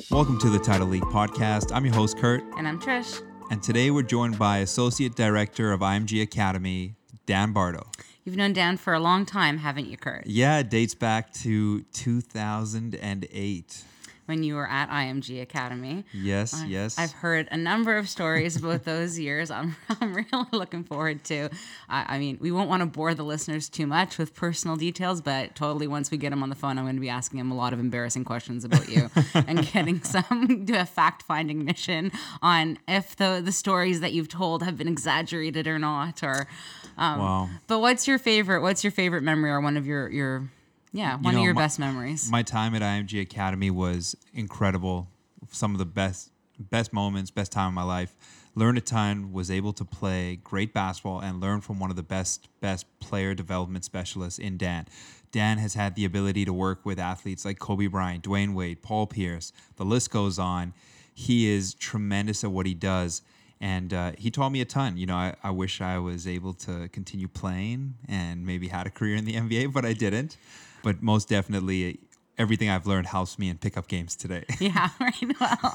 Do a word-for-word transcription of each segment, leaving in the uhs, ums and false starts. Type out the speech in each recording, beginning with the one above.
Welcome to the Title League podcast. I'm your host, Kurt. And I'm Trish. And today we're joined by Associate Director of I M G Academy, Dan Bardo. You've known Dan for a long time, haven't you, Kurt? Yeah, it dates back to two thousand eight. When you were at I M G Academy. Yes, I've, yes. I've heard a number of stories about those years. I'm, I'm really looking forward to. I, I mean, we won't want to bore the listeners too much with personal details, but totally once we get him on the phone, I'm going to be asking him a lot of embarrassing questions about you and getting some do a fact-finding mission on if the the stories that you've told have been exaggerated or not. Or, um, wow. But what's your favorite? What's your favorite memory or one of your your Yeah, one you know, of your my, best memories. My time at I M G Academy was incredible. Some of the best best moments, best time of my life. Learned a ton, was able to play great basketball and learn from one of the best best player development specialists in Dan. Dan has had the ability to work with athletes like Kobe Bryant, Dwayne Wade, Paul Pierce. The list goes on. He is tremendous at what he does. And uh, he taught me a ton. You know, I, I wish I was able to continue playing and maybe had a career in the N B A, but I didn't. But most definitely, everything I've learned helps me in pickup games today. Yeah, right. Well,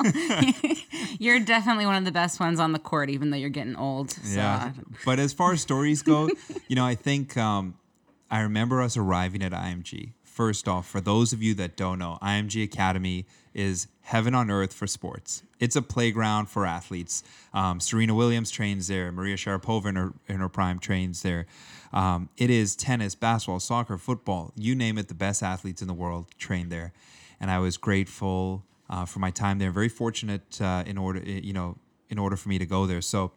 you're definitely one of the best ones on the court, even though you're getting old. So. Yeah. But as far as stories go, you know, I think um, I remember us arriving at I M G. First off, for those of you that don't know, I M G Academy is heaven on earth for sports. It's a playground for athletes. Um, Serena Williams trains there. Maria Sharapova in her, in her prime trains there. Um, it is tennis, basketball, soccer, football, you name it, the best athletes in the world train there. And I was grateful uh, for my time there. Very fortunate uh, in order, you know, in order for me to go there. So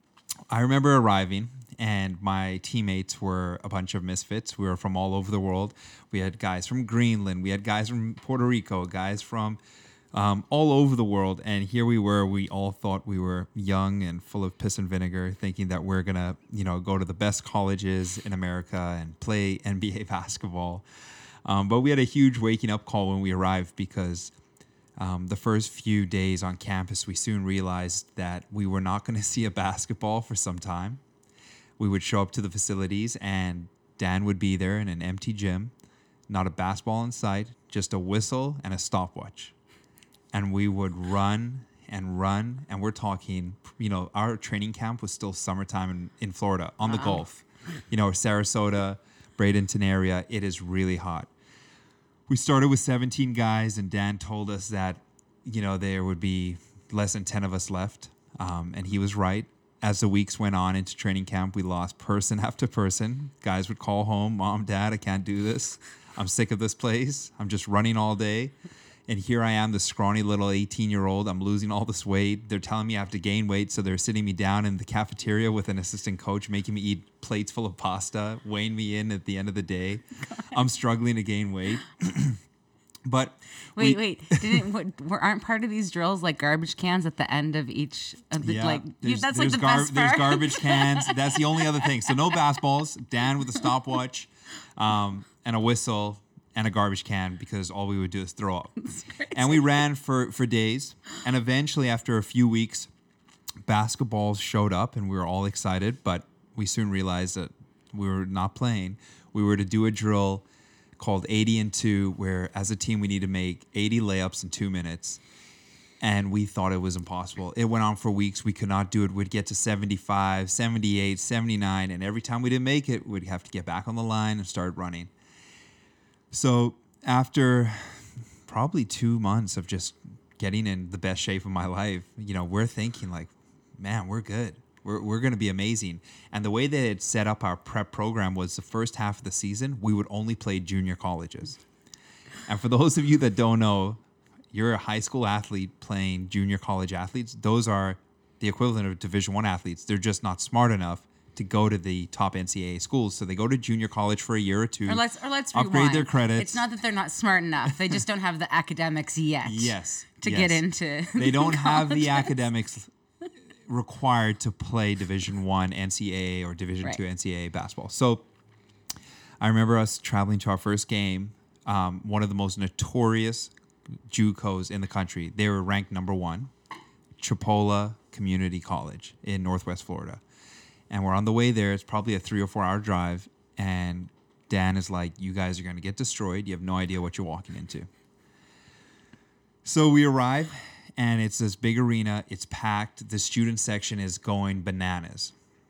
I remember arriving, and my teammates were a bunch of misfits. We were from all over the world. We had guys from Greenland. We had guys from Puerto Rico, guys from um, all over the world. And here we were. We all thought we were young and full of piss and vinegar, thinking that we're going to, you know, go to the best colleges in America and play N B A basketball. Um, but we had a huge waking up call when we arrived because Um, the first few days on campus, we soon realized that we were not going to see a basketball for some time. We would show up to the facilities and Dan would be there in an empty gym, not a basketball in sight, just a whistle and a stopwatch. And we would run and run. And we're talking, you know, our training camp was still summertime in, in Florida on the Wow. Gulf. You know, Sarasota, Bradenton area, it is really hot. We started with seventeen guys, and Dan told us that, you know, there would be less than ten of us left. Um, and he was right. As the weeks went on into training camp, we lost person after person. Guys would call home, Mom, Dad, I can't do this. I'm sick of this place. I'm just running all day. And here I am, this scrawny little eighteen-year-old. I'm losing all this weight. They're telling me I have to gain weight, so they're sitting me down in the cafeteria with an assistant coach, making me eat plates full of pasta, weighing me in at the end of the day. I'm struggling to gain weight. But wait, we, wait, didn't what, were, aren't part of these drills like garbage cans at the end of each? Of the, yeah, like there's, that's there's like the gar- best There's part. garbage cans. That's the only other thing. So no basketballs. Dan with a stopwatch, um, and a whistle. And a garbage can, because all we would do is throw up. And we ran for, for days. And eventually, after a few weeks, basketballs showed up and we were all excited. But we soon realized that we were not playing. We were to do a drill called eighty and two, where as a team we need to make eighty layups in two minutes. And we thought it was impossible. It went on for weeks. We could not do it. We'd get to seventy-five, seventy-eight, seventy-nine. And every time we didn't make it, we'd have to get back on the line and start running. So after probably two months of just getting in the best shape of my life, you know, we're thinking like, man, we're good. We're we're going to be amazing. And the way they had set up our prep program was the first half of the season, we would only play junior colleges. And for those of you that don't know, you're a high school athlete playing junior college athletes. Those are the equivalent of Division One athletes. They're just not smart enough to go to the top N C double A schools. So they go to junior college for a year or two. Or let's or let's upgrade rewind. their credits. It's not that they're not smart enough; they just don't have the academics yet. Yes. To yes. get into. They don't have the colleges. academics required to play Division One N C double A or Division Right. Two N C double A basketball. So I remember us traveling to our first game. Um, one of the most notorious JUCOs in the country. They were ranked number one, Chipola Community College in Northwest Florida. And we're on the way there. It's probably a three or four hour drive. And Dan is like, you guys are going to get destroyed. You have no idea what you're walking into. So we arrive, and it's this big arena. It's packed. The student section is going bananas.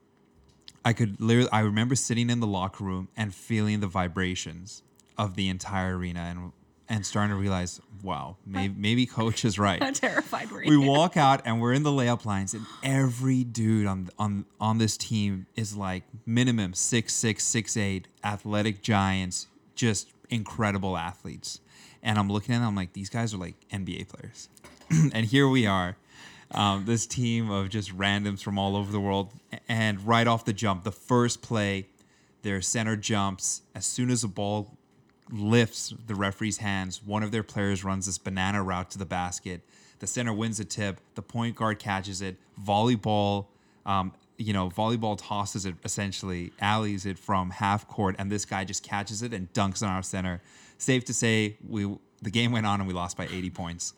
I could literally, I remember sitting in the locker room and feeling the vibrations of the entire arena, and and starting to realize, wow, maybe, maybe coach is right. How terrified were you? We walk out and we're in the layup lines, and every dude on on on this team is like minimum six six, six eight, athletic giants, just incredible athletes. And I'm looking at them, I'm like, these guys are like N B A players. And here we are, um, this team of just randoms from all over the world. And right off the jump, the first play, their center jumps. As soon as the ball lifts the referee's hands, one of their players runs this banana route to the basket. The center wins the tip. The point guard catches it. Volleyball, um, you know, volleyball tosses it, essentially alleys it from half court, and this guy just catches it and dunks on our center. Safe to say, we the game went on and we lost by eighty points.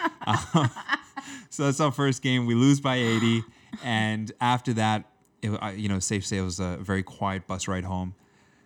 um, so that's our first game. We lose by eighty, and after that, it, uh, you know, safe to say it was a very quiet bus ride home.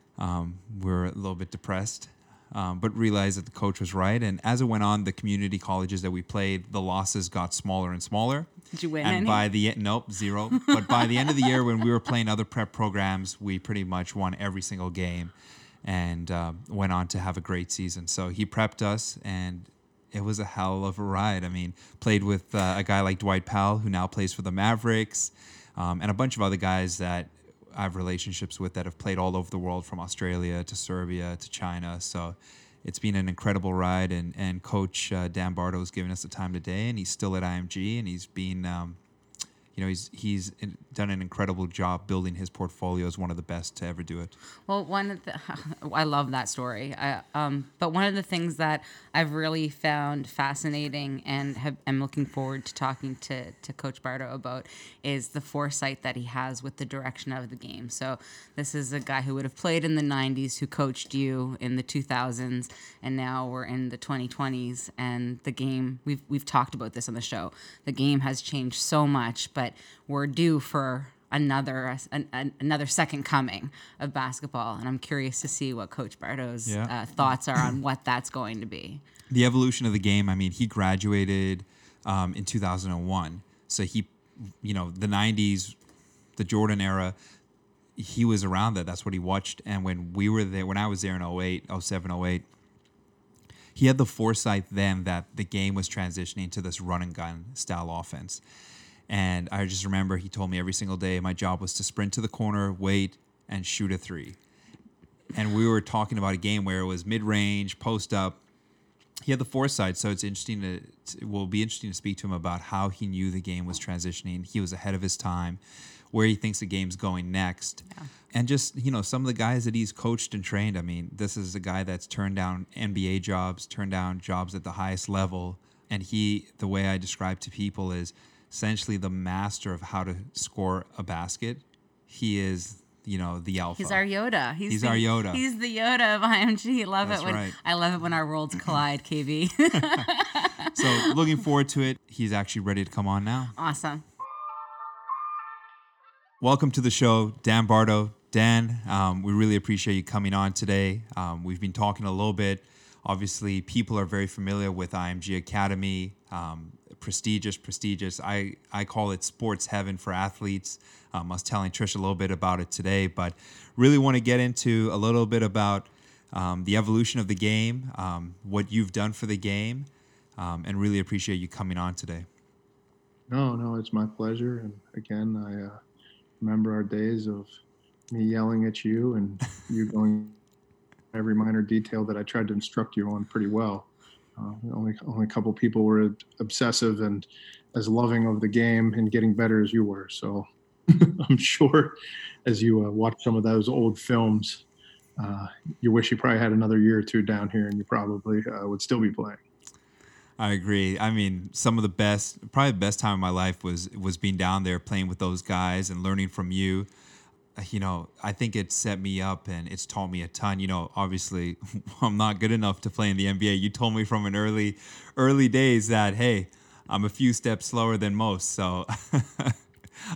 Um, we were a little bit depressed. Um, but realized that the coach was right. And as it went on, the community colleges that we played, the losses got smaller and smaller. Did you win and any? by the end, nope, zero. But by the end of the year, when we were playing other prep programs, we pretty much won every single game, and uh, went on to have a great season. So he prepped us, and it was a hell of a ride. I mean, played with uh, a guy like Dwight Powell, who now plays for the Mavericks, um, and a bunch of other guys that I have relationships with that have played all over the world, from Australia to Serbia to China. So it's been an incredible ride, and, and Coach uh, Dan Bardo has given us the time today, and he's still at I M G, and he's been, um, you know, he's he's done an incredible job building his portfolio as one of the best to ever do it. Well, one of the, I love that story. I, um, but one of the things that I've really found fascinating and have, am looking forward to talking to, to Coach Bardo about is the foresight that he has with the direction of the game. So this is a guy who would have played in the nineties, who coached you in the two thousands, and now we're in the twenty twenties, and the game, we've we've talked about this on the show. The game has changed so much, but we're due for another an, an, another second coming of basketball, and I'm curious to see what Coach Bardo's Yeah. uh, thoughts are on what that's going to be. The evolution of the game, I mean, he graduated um, in two thousand one. So he, you know, the nineties, the Jordan era, he was around that. That's what he watched. And when we were there, when I was there in oh eight, oh seven, oh eight, he had the foresight then that the game was transitioning to this run and gun style offense. And I just remember he told me every single day my job was to sprint to the corner, wait, and shoot a three. And we were talking about a game where it was mid-range, post up. He had the foresight, so it's interesting to, it will be interesting to speak to him about how he knew the game was transitioning. He was ahead of his time, where he thinks the game's going next. Yeah. And just, you know, some of the guys that he's coached and trained. I mean, this is a guy that's turned down N B A jobs, turned down jobs at the highest level. And he, the way I describe to people is, essentially the master of how to score a basket. He is, you know, the alpha. He's our Yoda. He's, He's the, our Yoda. He's the Yoda of I M G. Love That's it when right. I love it when our worlds collide, K V. So looking forward to it. He's actually ready to come on now. Awesome. Welcome to the show, Dan Bardo. Dan, um, we really appreciate you coming on today. Um, we've been talking a little bit. Obviously, people are very familiar with I M G Academy. Um, prestigious, prestigious. I, I call it sports heaven for athletes. Um, I was telling Trish a little bit about it today, but really want to get into a little bit about um, the evolution of the game, um, what you've done for the game, um, and really appreciate you coming on today. No, no, it's my pleasure. And again, I uh, remember our days of me yelling at you and you going every minor detail that I tried to instruct you on pretty well. Uh, only only a couple people were obsessive and as loving of the game and getting better as you were. So I'm sure as you uh, watch some of those old films, uh, you wish you probably had another year or two down here and you probably uh, would still be playing. I agree. I mean, some of the best, probably the best time of my life was was being down there playing with those guys and learning from you. You know, I think it set me up and it's taught me a ton. You know, obviously, I'm not good enough to play in the N B A. You told me from an early, early days that, hey, I'm a few steps slower than most. So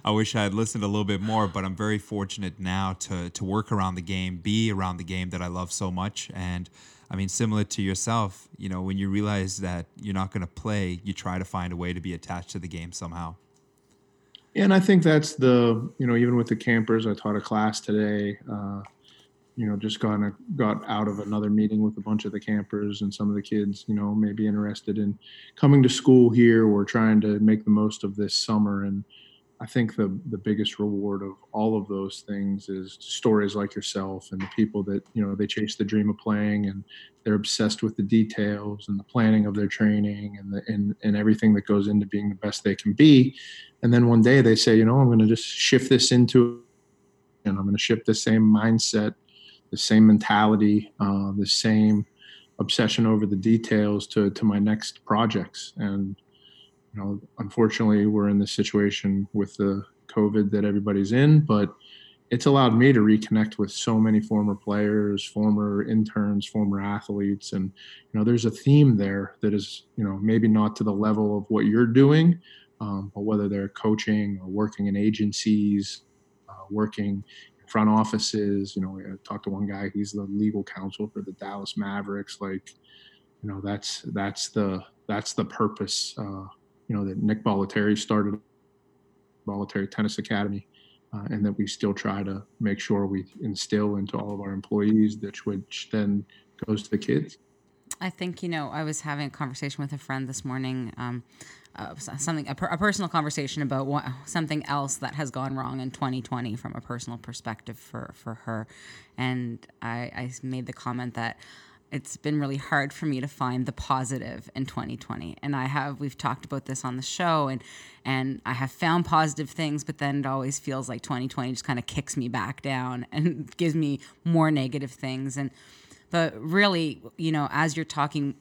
I wish I had listened a little bit more, but I'm very fortunate now to to work around the game, be around the game that I love so much. And I mean, similar to yourself, you know, when you realize that you're not going to play, you try to find a way to be attached to the game somehow. And I think that's the, you know, even with the campers, I taught a class today, uh, you know, just got, a, got out of another meeting with a bunch of the campers, and some of the kids, you know, may be interested in coming to school here or trying to make the most of this summer. And I think the the biggest reward of all of those things is stories like yourself and the people that, you know, they chase the dream of playing, and they're obsessed with the details and the planning of their training and the, and, and everything that goes into being the best they can be. And then one day they say, you know, I'm going to just shift this into, and I'm going to shift the same mindset, the same mentality, uh, the same obsession over the details to, to my next projects. And, you know, unfortunately, we're in this situation with the COVID that everybody's in, but it's allowed me to reconnect with so many former players, former interns, former athletes. And, you know, there's a theme there that is, you know, maybe not to the level of what you're doing, um, but whether they're coaching or working in agencies, uh, working in front offices. You know, I talked to one guy, he's the legal counsel for the Dallas Mavericks. Like, you know, that's, that's the, that's the purpose, uh, you know, that Nick Bollettieri started Bollettieri Tennis Academy, uh, and that we still try to make sure we instill into all of our employees, that which then goes to the kids. I think, you know, I was having a conversation with a friend this morning, um, uh, something, a, per, a personal conversation about what, something else that has gone wrong in twenty twenty from a personal perspective for, for her. And I, I made the comment that it's been really hard for me to find the positive in twenty twenty. And I have, we've talked about this on the show, and, and I have found positive things, but then it always feels like twenty twenty just kind of kicks me back down and gives me more negative things. And, but really, you know, as you're talking,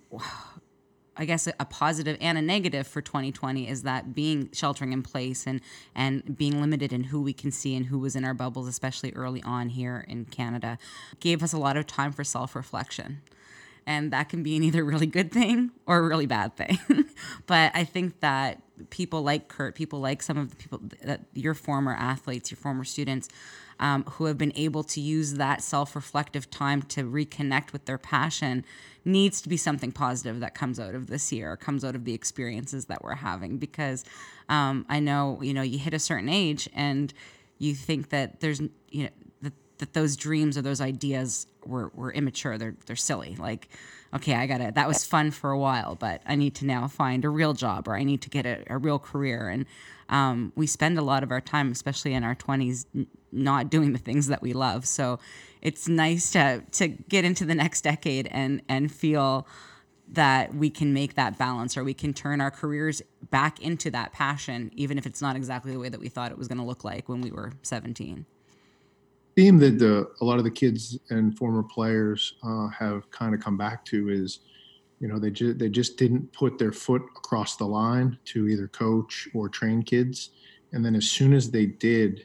I guess a positive and a negative for twenty twenty is that being sheltering in place and, and being limited in who we can see and who was in our bubbles, especially early on here in Canada, gave us a lot of time for self-reflection. And that can be an either really good thing or a really bad thing. But I think that people like Kurt, people like some of the people, that your former athletes, your former students, um, who have been able to use that self-reflective time to reconnect with their passion, needs to be something positive that comes out of this year, comes out of the experiences that we're having. Because um, I know, you know, you hit a certain age and you think that there's, you know, that, that those dreams or those ideas were, were immature. They're, they're silly. Like, okay, I gotta, that was fun for a while, but I need to now find a real job, or I need to get a, a real career. And um, we spend a lot of our time, especially in our twenties, n- not doing the things that we love. So it's nice to, to get into the next decade and, and feel that we can make that balance, or we can turn our careers back into that passion, even if it's not exactly the way that we thought it was going to look like when we were seventeen. Theme that the, a lot of the kids and former players uh, have kind of come back to is, you know, they just they just didn't put their foot across the line to either coach or train kids, and then as soon as they did,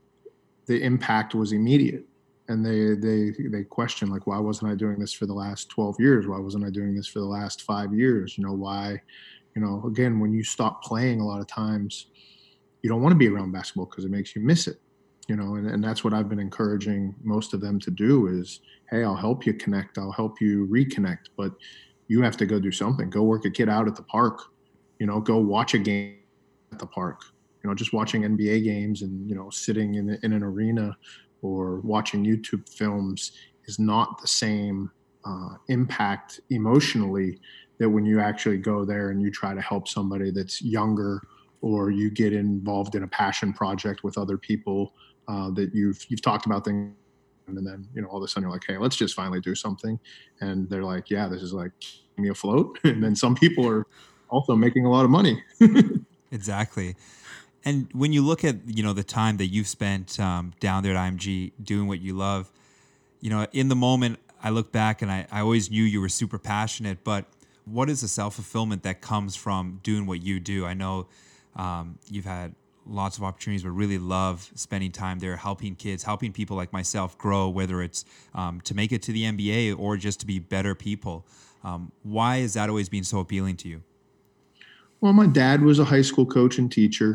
the impact was immediate, and they they they question, like, why wasn't I doing this for the last twelve years? Why wasn't I doing this for the last five years? You know, why? You know, again, when you stop playing, a lot of times you don't want to be around basketball because it makes you miss it. You know, and, and that's what I've been encouraging most of them to do is, hey, I'll help you connect. I'll help you reconnect, but you have to go do something. Go work a kid out at the park, you know, go watch a game at the park, you know, just watching N B A games and, you know, sitting in, in an arena or watching YouTube films is not the same uh, impact emotionally that when you actually go there and you try to help somebody that's younger, or you get involved in a passion project with other people uh, that you've you've talked about things, and then, you know, all of a sudden you're like, hey, let's just finally do something. And they're like, yeah, this is like keeping me afloat. And then some people are also making a lot of money. Exactly. And when you look at, you know, the time that you've spent um, down there at I M G doing what you love, you know, in the moment, I look back and I, I always knew you were super passionate, but what is the self-fulfillment that comes from doing what you do? I know um, you've had lots of opportunities, but really love spending time there, helping kids, helping people like myself grow, whether it's um, to make it to the N B A or just to be better people. Um, why has that always been so appealing to you? Well, my dad was a high school coach and teacher.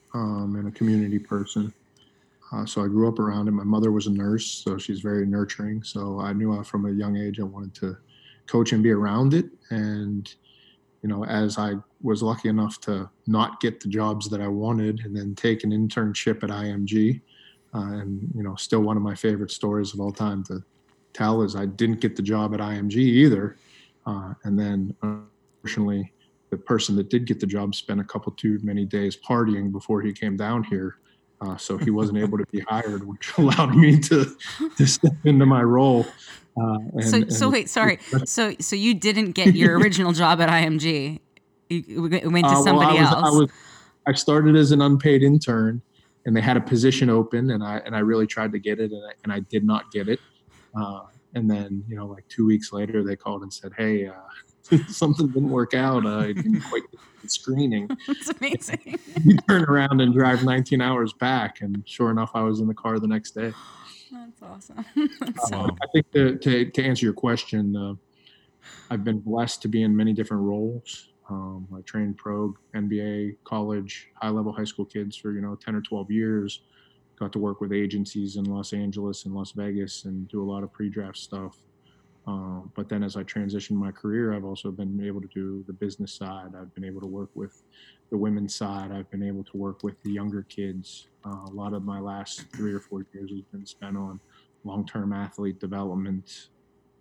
um, and a community person. Uh, so I grew up around it. My mother was a nurse, so she's very nurturing. So I knew uh, from a young age I wanted to coach and be around it. And you know, as I was lucky enough to not get the jobs that I wanted, and then take an internship at I M G, uh, and you know, still one of my favorite stories of all time to tell is I didn't get the job at I M G either, uh, and then unfortunately, the person that did get the job spent a couple too many days partying before he came down here. Uh, so he wasn't able to be hired, which allowed me to, to step into my role. Uh, and, so, and so wait, sorry. So, so you didn't get your original job at I M G. You went to uh, somebody well, I was, else. I was, I started as an unpaid intern, and they had a position open, and I and I really tried to get it, and I, and I did not get it. Uh, and then, you know, like two weeks later, they called and said, "Hey, uh, something didn't work out. Uh, I didn't quite get the screening." That's amazing. You turn around and drive nineteen hours back, and sure enough, I was in the car the next day. That's awesome. That's Uh, so- I think to, to, to answer your question, uh, I've been blessed to be in many different roles. Um, I trained pro, N B A, college, high-level high school kids for, you know, ten or twelve years. Got to work with agencies in Los Angeles and Las Vegas and do a lot of pre-draft stuff. Um, but then as I transitioned my career, I've also been able to do the business side. I've been able to work with the women's side. I've been able to work with the younger kids. Uh, a lot of my last three or four years has been spent on long-term athlete development,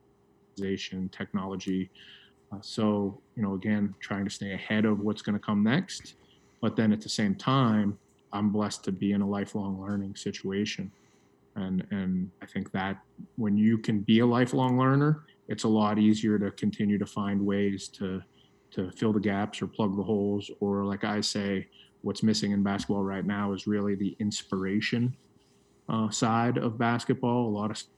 technology. Uh, so, you know, again, trying to stay ahead of what's going to come next. But then at the same time, I'm blessed to be in a lifelong learning situation. And, and I think that when you can be a lifelong learner, it's a lot easier to continue to find ways to, to fill the gaps or plug the holes. Or like I say, what's missing in basketball right now is really the inspiration uh, side of basketball. A lot of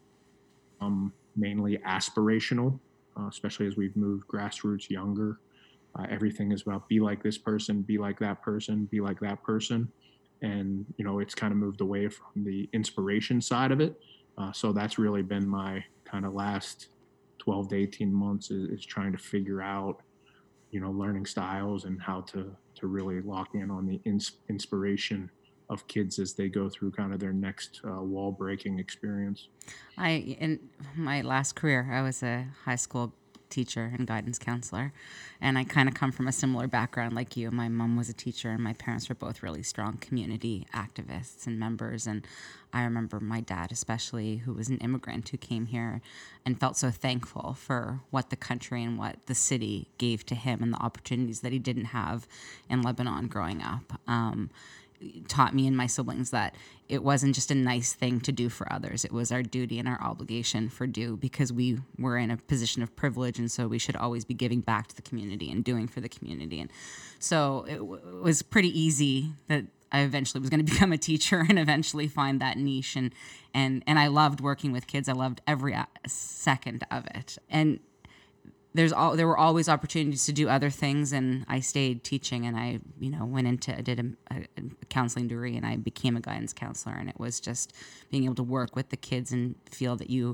um, mainly aspirational, uh, especially as we've moved grassroots younger. Uh, everything is about be like this person, be like that person, be like that person. And, you know, it's kind of moved away from the inspiration side of it. Uh, so that's really been my kind of last twelve to eighteen months is, is trying to figure out, you know, learning styles and how to, to really lock in on the ins- inspiration of kids as they go through kind of their next uh, wall breaking experience. I in my last career, I was a high school teacher and guidance counselor, and I kind of come from a similar background like you. My mom was a teacher, and my parents were both really strong community activists and members. And I remember my dad, especially, who was an immigrant who came here and felt so thankful for what the country and what the city gave to him and the opportunities that he didn't have in Lebanon growing up. Um, taught me and my siblings that it wasn't just a nice thing to do for others. It was our duty and our obligation for due because we were in a position of privilege, and so we should always be giving back to the community and doing for the community. And so it, w- it was pretty easy that I eventually was going to become a teacher and eventually find that niche. And, and, and I loved working with kids. I loved every second of it. And there's all there were always opportunities to do other things, and I stayed teaching, and I you know went into I did a, a counseling degree, and I became a guidance counselor. And it was just being able to work with the kids and feel that you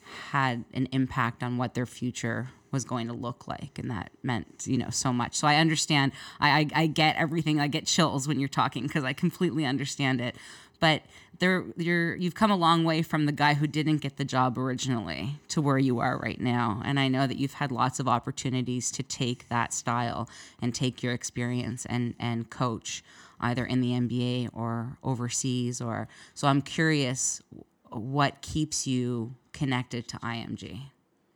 had an impact on what their future was going to look like, and that meant you know so much. So I understand. I I, I get everything. I get chills when you're talking because I completely understand it. But there, you're you've come a long way from the guy who didn't get the job originally to where you are right now. And I know that you've had lots of opportunities to take that style and take your experience and and coach either in the N B A or overseas. Or so I'm curious, what keeps you connected to I M G?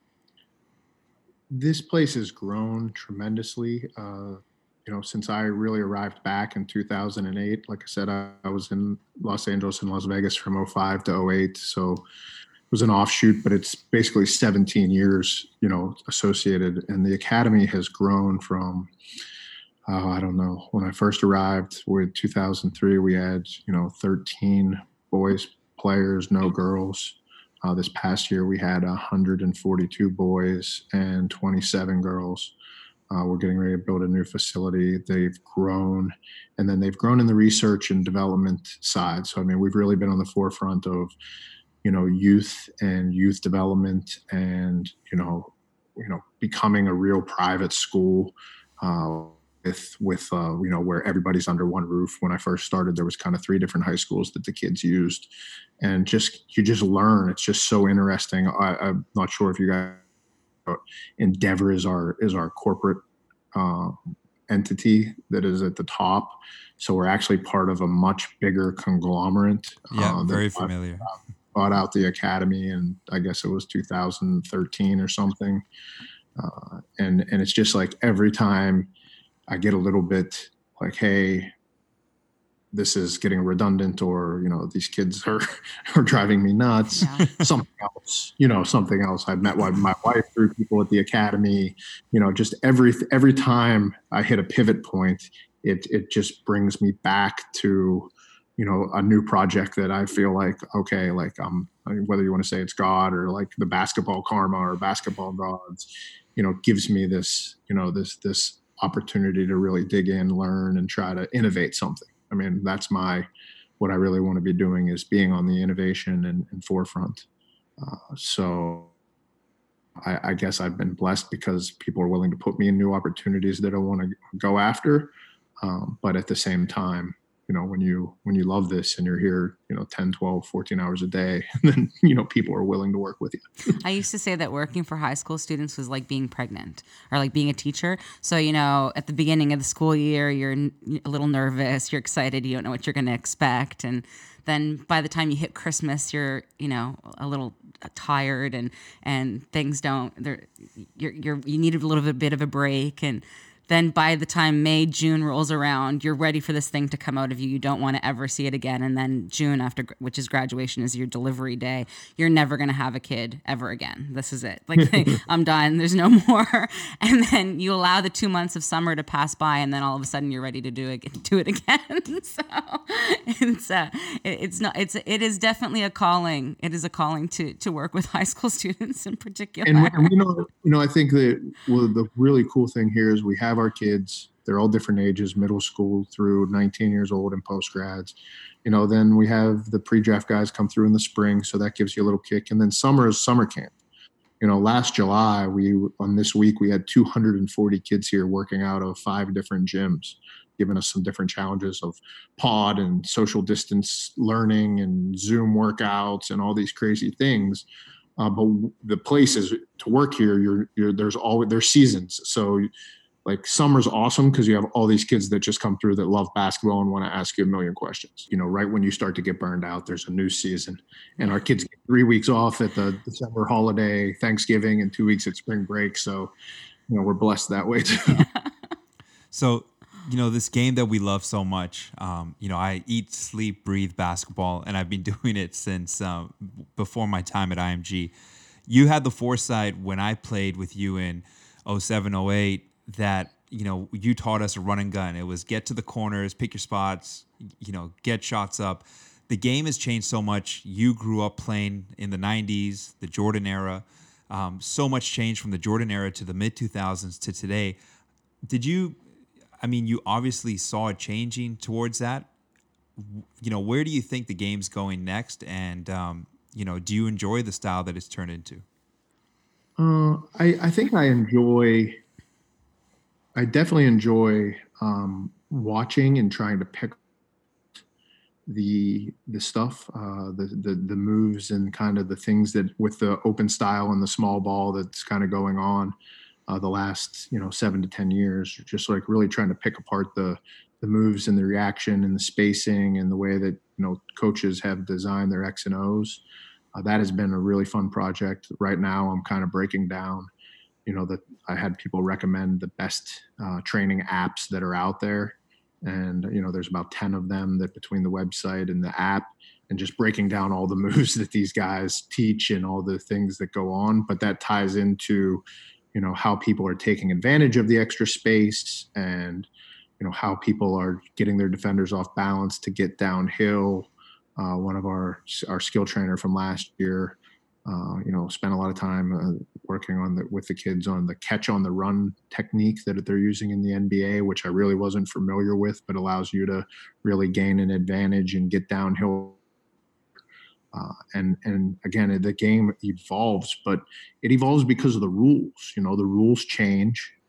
This place has grown tremendously. Uh, you know, since I really arrived back in two thousand eight, like I said, I, I was in Los Angeles and Las Vegas from oh five to oh eight. So it was an offshoot, but it's basically seventeen years, you know, associated. And the academy has grown from, uh, I don't know, when I first arrived with two thousand three, we had, you know, thirteen boys players, no girls. Uh, this past year, we had one hundred forty-two boys and twenty-seven girls. Uh, we're getting ready to build a new facility. They've grown, and then they've grown in the research and development side. So, I mean, we've really been on the forefront of, you know, youth and youth development, and you know, you know, becoming a real private school. Uh, with with uh, you know, where everybody's under one roof. When I first started, there was kind of three different high schools that the kids used, and just you just learn. It's just so interesting. I, I'm not sure if you guys. Endeavor is our is our corporate uh, entity that is at the top. So we're actually part of a much bigger conglomerate. Yeah, uh, very that bought, familiar. bought out the academy, and I guess it was two thousand thirteen or something. Uh, and and it's just like every time I get a little bit like, hey, this is getting redundant, or, you know, these kids are, are driving me nuts. Yeah. Something else, you know, something else. I've met my wife through people at the academy, you know, just every, every time I hit a pivot point, it, it just brings me back to, you know, a new project that I feel like, okay, like, um, I mean, whether you want to say it's God or like the basketball karma or basketball gods, you know, gives me this, you know, this, this opportunity to really dig in, learn, and try to innovate something. I mean, that's my, what I really want to be doing is being on the innovation and, and forefront. Uh, so I, I guess I've been blessed because people are willing to put me in new opportunities that I want to go after. Um, but at the same time, you know, when you, when you love this and you're here, you know, ten, twelve, fourteen hours a day, then, you know, people are willing to work with you. I used to say that working for high school students was like being pregnant or like being a teacher. So, you know, at the beginning of the school year, you're a little nervous, you're excited, you don't know what you're going to expect. And then by the time you hit Christmas, you're, you know, a little tired and, and things don't, they're, you're, you're, you need a little bit of a break. And then by the time May, June rolls around, you're ready for this thing to come out of you. You don't want to ever see it again. And then June, after, which is graduation, is your delivery day. You're never going to have a kid ever again. This is it. Like, I'm done. There's no more. And then you allow the two months of summer to pass by, and then all of a sudden you're ready to do it, do it again. So it's uh, it, it's not. It's it is definitely a calling. It is a calling to to work with high school students in particular. And, and you know, you know, I think that well, the really cool thing here is we have our kids. They're all different ages, middle school through nineteen years old and postgrads. You know, then we have the pre-draft guys come through in the spring, so that gives you a little kick. And then summer is summer camp. You know, last July, we on this week we had two hundred forty kids here working out of five different gyms, giving us some different challenges of pod and social distance learning and Zoom workouts and all these crazy things. Uh, but the places to work here, you're, you're there's always there's seasons. So like summer's awesome because you have all these kids that just come through that love basketball and want to ask you a million questions. You know, right when you start to get burned out, there's a new season, and our kids get three weeks off at the December holiday, Thanksgiving, and two weeks at spring break. So, you know, we're blessed that way too. So, you know, this game that we love so much, um, you know, I eat, sleep, breathe basketball, and I've been doing it since uh, before my time at I M G. You had the foresight when I played with you in oh seven, oh eight that, you know, you taught us a run and gun. It was get to the corners, pick your spots, you know, get shots up. The game has changed so much. You grew up playing in the nineties, the Jordan era. Um, so much change from the Jordan era to the mid two thousands to today. Did you, I mean, you obviously saw it changing towards that. You know, where do you think the game's going next? And, um, you know, do you enjoy the style that it's turned into? Uh, I, I think I enjoy, I definitely enjoy um, watching and trying to pick the the stuff, uh, the, the the moves and kind of the things that with the open style and the small ball that's kind of going on uh, the last, you know, seven to ten years, just like really trying to pick apart the the moves and the reaction and the spacing and the way that, you know, coaches have designed their X and O's. Uh, that has been a really fun project. Right now, I'm kind of breaking down, you know, that I had people recommend the best uh, training apps that are out there. And, you know, there's about ten of them that between the website and the app, and just breaking down all the moves that these guys teach and all the things that go on. But that ties into, you know, how people are taking advantage of the extra space and, you know, how people are getting their defenders off balance to get downhill. Uh, one of our our skill trainer from last year, uh, you know, spent a lot of time uh, working on the with the kids on the catch on the run technique that they're using in the N B A, which I really wasn't familiar with, but allows you to really gain an advantage and get downhill. Uh, and and again, the game evolves, but it evolves because of the rules. You know, the rules change.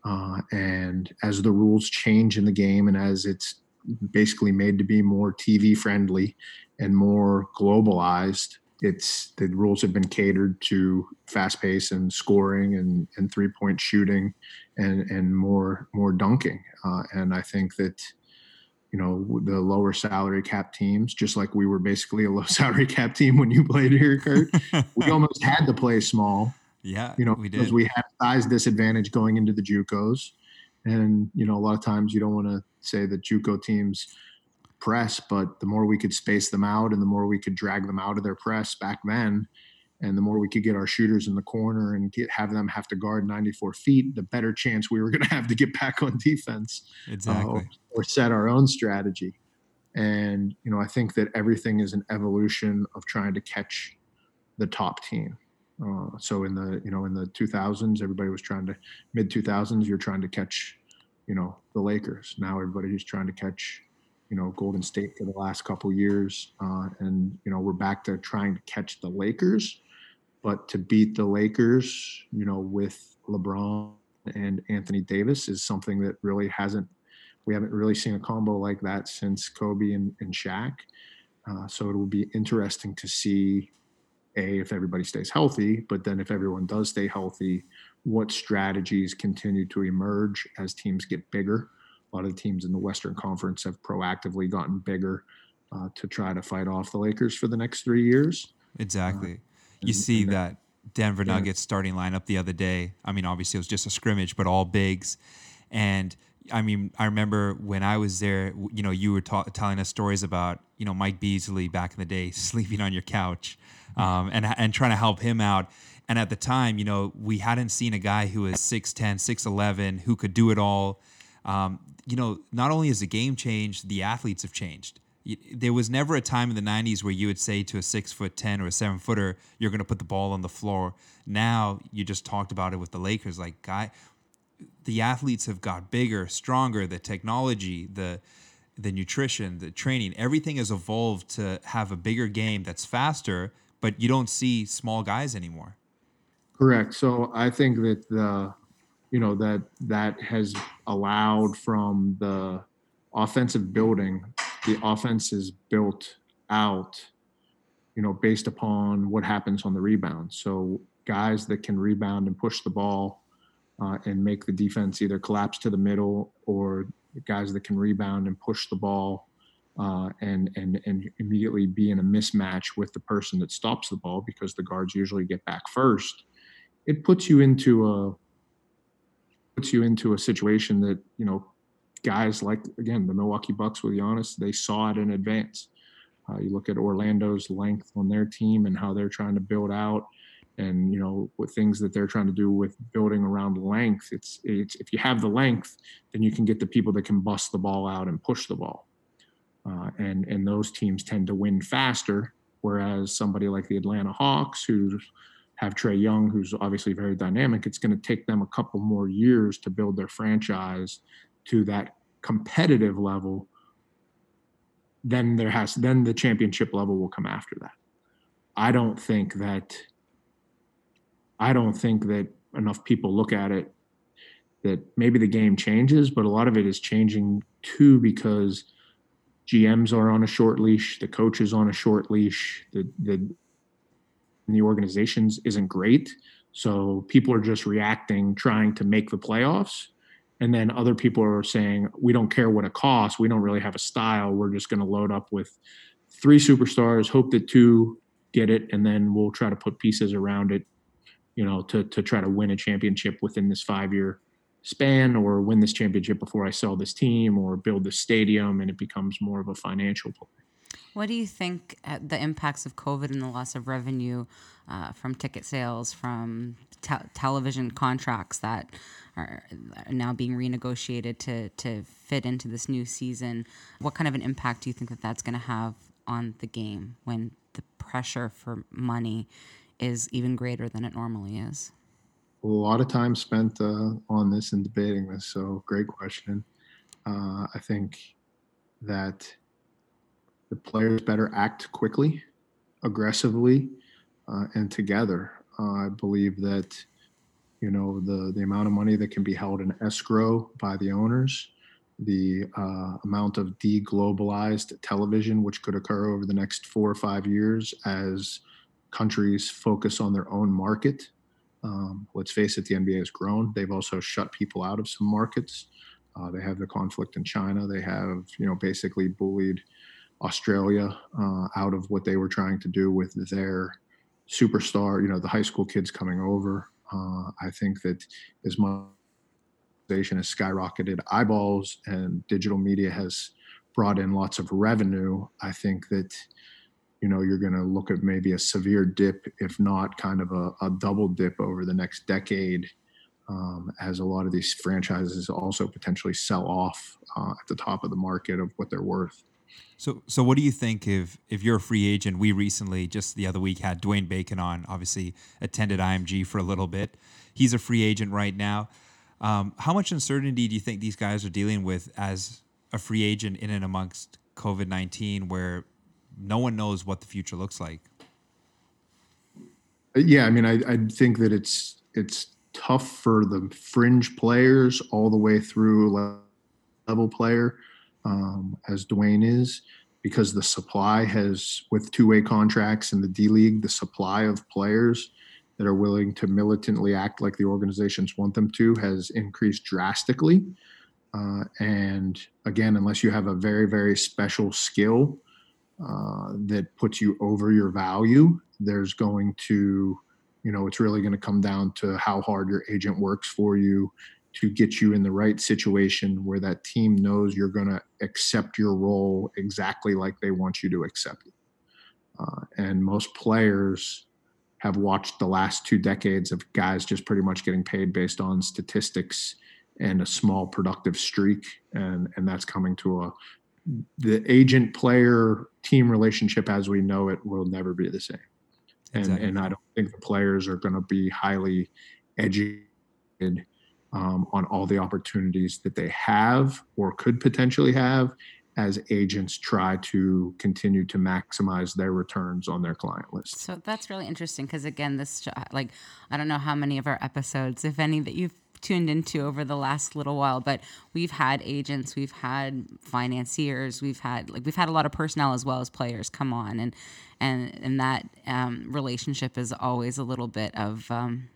Uh, and as the rules change in the game and as it's basically made to be more T V friendly and more globalized, it's the rules have been catered to fast pace and scoring and, and three point shooting and, and more, more dunking. Uh, and I think that, you know, the lower salary cap teams, just like we were basically a low salary cap team when you played here, Kurt, we almost had to play small. Yeah, You know, we because did. we had size disadvantage going into the JUCOs. And, you know, a lot of times you don't want to say that JUCO teams press, but the more we could space them out and the more we could drag them out of their press back then, and the more we could get our shooters in the corner and get have them have to guard ninety-four feet, the better chance we were going to have to get back on defense uh, or, Exactly. or set our own strategy. And, you know, I think that everything is an evolution of trying to catch the top team. Uh, so in the, you know, in the two thousands, everybody was trying to, mid two thousands, you're trying to catch, you know, the Lakers. Now everybody's trying to catch, you know, Golden State for the last couple of years. Uh, and, you know, we're back to trying to catch the Lakers, but to beat the Lakers, you know, with LeBron and Anthony Davis is something that really hasn't, we haven't really seen a combo like that since Kobe and, and Shaq. Uh, so it will be interesting to see, A, if everybody stays healthy, but then if everyone does stay healthy, what strategies continue to emerge as teams get bigger. A lot of the teams in the Western Conference have proactively gotten bigger uh, to try to fight off the Lakers for the next three years. Exactly. Uh, You and, see and that Denver yeah. Nuggets starting lineup the other day. I mean, obviously it was just a scrimmage, but all bigs. And I mean, I remember when I was there, w- you know, you were ta- telling us stories about, you know, Mike Beasley back in the day sleeping on your couch, um, and and trying to help him out. And at the time, you know, we hadn't seen a guy who was six ten, six eleven, who could do it all. Um, you know, not only has the game changed, the athletes have changed. Y- There was never a time in the nineties where you would say to a six foot ten or a seven footer, you're going to put the ball on the floor. Now you just talked about it with the Lakers, like guy, the athletes have got bigger, stronger. The technology, the the nutrition, the training, everything has evolved to have a bigger game that's faster. But you don't see small guys anymore. Correct. So I think that the, you know, that that has allowed from the offensive building, the offense is built out, you know, based upon what happens on the rebound. So guys that can rebound and push the ball uh, and make the defense either collapse to the middle, or guys that can rebound and push the ball uh, and and and immediately be in a mismatch with the person that stops the ball, because the guards usually get back first. It puts you into a puts you into a situation that, you know, guys like, again, the Milwaukee Bucks with Giannis, they saw it in advance. Uh, you look at Orlando's length on their team and how they're trying to build out, and, you know, what things that they're trying to do with building around length. It's it's if you have the length, then you can get the people that can bust the ball out and push the ball, uh, and and those teams tend to win faster. Whereas somebody like the Atlanta Hawks, who have Trae Young, who's obviously very dynamic, it's going to take them a couple more years to build their franchise to that competitive level. Then there has then the championship level will come after that. I don't think that I don't think that enough people look at it that maybe the game changes, but a lot of it is changing too, because G Ms are on a short leash, the coach is on a short leash, the the the organizations isn't great. So people are just reacting, trying to make the playoffs. And then other people are saying, we don't care what it costs. We don't really have a style. We're just going to load up with three superstars, hope that two get it, and then we'll try to put pieces around it, you know, to to try to win a championship within this five-year span, or win this championship before I sell this team or build this stadium, and it becomes more of a financial play. What do you think uh, the impacts of COVID and the loss of revenue uh, from ticket sales, from te- television contracts that are are now being renegotiated to, to fit into this new season? What kind of an impact do you think that that's going to have on the game when the pressure for money is even greater than it normally is? A lot of time spent uh, on this and debating this. So great question. Uh, I think that the players better act quickly, aggressively, uh, and together. Uh, I believe that you know, the, the amount of money that can be held in escrow by the owners, the uh, amount of deglobalized television, which could occur over the next four or five years as countries focus on their own market. Um, let's face it, the N B A has grown. They've also shut people out of some markets. Uh, they have the conflict in China. They have, you know, basically bullied Australia uh, out of what they were trying to do with their superstar, you know, the high school kids coming over. Uh, I think that as much has skyrocketed eyeballs and digital media has brought in lots of revenue, I think that, you know, you're going to look at maybe a severe dip, if not kind of a, a double dip over the next decade, um, as a lot of these franchises also potentially sell off uh, at the top of the market of what they're worth. So, so what do you think if if you're a free agent? We recently, just the other week, had Dwayne Bacon on. Obviously, attended I M G for a little bit. He's a free agent right now. Um, how much uncertainty do you think these guys are dealing with as a free agent in and amongst COVID nineteen, where no one knows what the future looks like? Yeah, I mean, I, I think that it's it's tough for the fringe players all the way through level player, um, as Dwayne is, because the supply has, with two-way contracts in the D League, the supply of players that are willing to militantly act like the organizations want them to has increased drastically. Uh, and again, unless you have a very, very special skill uh, that puts you over your value, there's going to, you know, it's really going to come down to how hard your agent works for you to get you in the right situation where that team knows you're going to accept your role exactly like they want you to accept it. Uh, and most players have watched the last two decades of guys just pretty much getting paid based on statistics and a small productive streak. And, and that's coming to a, the agent player team relationship as we know it will never be the same. And, exactly. and I don't think the players are going to be highly educated um, on all the opportunities that they have or could potentially have as agents try to continue to maximize their returns on their client list. So that's really interesting because, again, this, like, I don't know how many of our episodes, if any, that you've tuned into over the last little while, but we've had agents, we've had financiers, we've had like we've had a lot of personnel as well as players come on, and and and that um, relationship is always a little bit of um,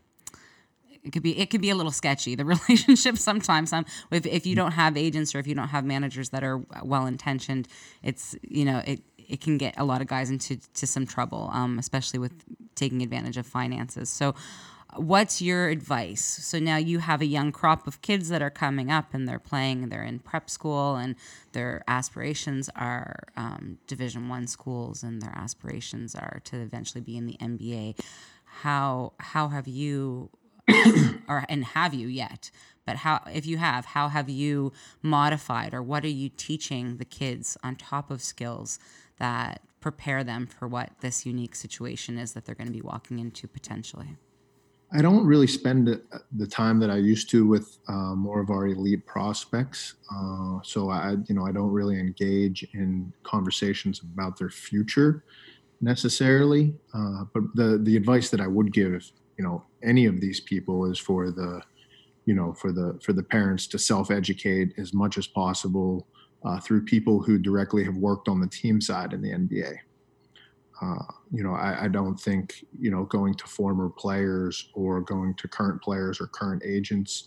it could be it could be a little sketchy. The relationship sometimes, um, if if you don't have agents or if you don't have managers that are well intentioned, it's you know it. it can get a lot of guys into to some trouble, um, especially with taking advantage of finances. So what's your advice? So now you have a young crop of kids that are coming up and they're playing, they're in prep school and their aspirations are um, Division One schools and their aspirations are to eventually be in the N B A. How how have you, or and have you yet, but how, if you have, how have you modified or what are you teaching the kids on top of skills that prepare them for what this unique situation is that they're going to be walking into potentially? I don't really spend the time that I used to with uh, more of our elite prospects. Uh, so I, you know, I don't really engage in conversations about their future necessarily. Uh, but the the advice that I would give, you know, any of these people is for the, you know, for the for the parents to self-educate as much as possible uh, through people who directly have worked on the team side in the N B A. Uh, you know, I, I don't think, you know, going to former players or going to current players or current agents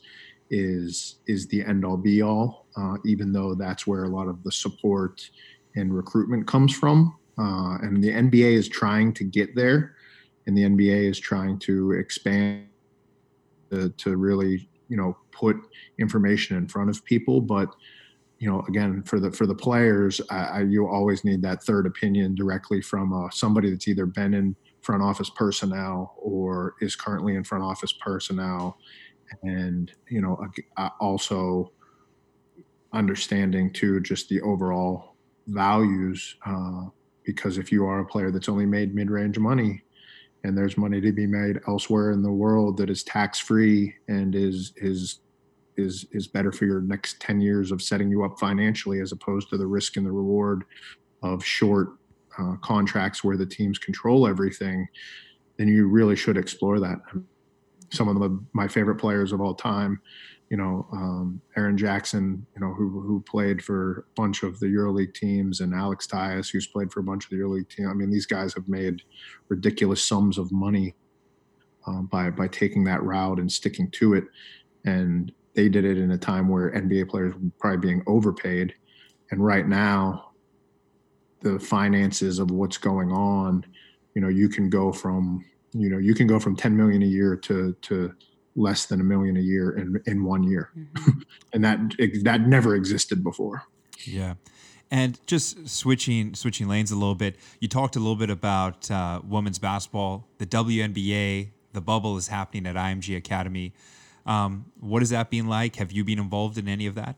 is is the end all be all, uh, even though that's where a lot of the support and recruitment comes from. Uh, and the N B A is trying to get there, and the N B A is trying to expand to, to really, you know, put information in front of people. But you know, again, for the for the players, I, you always need that third opinion directly from uh, somebody that's either been in front office personnel or is currently in front office personnel, and you know, also understanding too just the overall values. Uh, because if you are a player that's only made mid-range money, and there's money to be made elsewhere in the world that is tax-free and is is is is better for your next ten years of setting you up financially, as opposed to the risk and the reward of short uh, contracts where the teams control everything, then you really should explore that. some of the, my favorite players of all time. You know, um, Aaron Jackson, you know, who who played for a bunch of the EuroLeague teams, and Alex Tyus, who's played for a bunch of the EuroLeague teams. I mean, these guys have made ridiculous sums of money um, by by taking that route and sticking to it. And they did it in a time where N B A players were probably being overpaid. And right now, the finances of what's going on, you know, you can go from, you know, you can go from ten million a year to to less than a million a year in, in one year. Mm-hmm. And that, that never existed before. Yeah. And just switching, switching lanes a little bit, you talked a little bit about uh, women's basketball, the W N B A, the bubble is happening at I M G Academy. Um, what has that been like? Have you been involved in any of that?